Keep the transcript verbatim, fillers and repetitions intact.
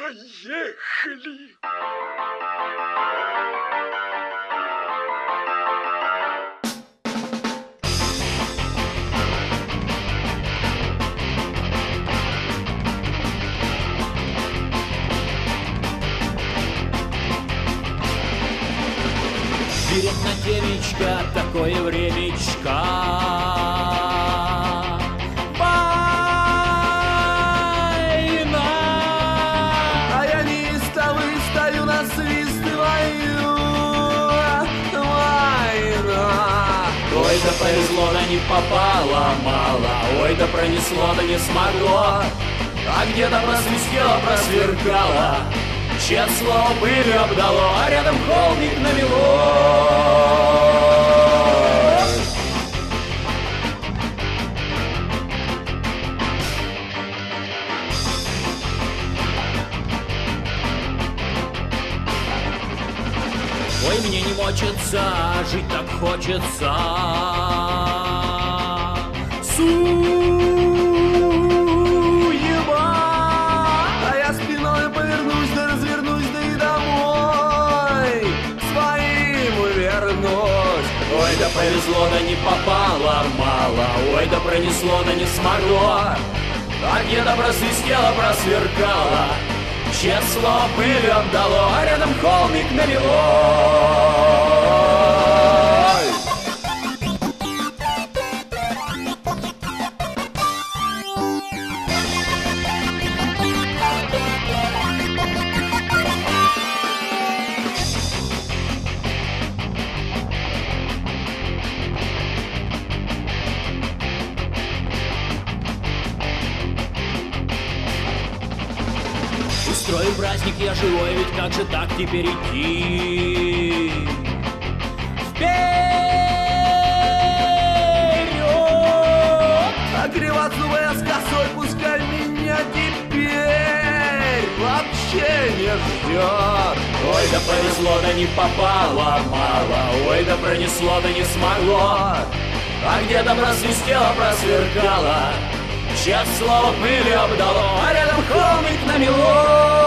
Поехали! Берет на темечко такое времечко. Война! А я неистовый стою на свист твою. Война! Ой, да повезло, да не попало мало. Ой, да пронесло, да не смогло. А где-то просвистело, просверкало. Чья слово пылью обдало, а рядом холмик намело. Ой, мне не мочится, жить так хочется. Суеба. А я спиной повернусь, да развернусь, да и домой своим вернусь. Ой, да повезло, да не попало мало. Ой, да пронесло, да не смогло. А где-то просвистело, просверкало. Чье слово пылью обдало, а рядом холмик намело. Устрою праздник я живой, ведь как же так теперь идти? Вперед! А кривозубая с косой пускай меня теперь вообще не ждет. Ой, да повезло, да не попало мало. Ой, да пронесло, да не смогло. А где-то просвистело, просверкало. Чья слово пылью обдало, а рядом холмик намело.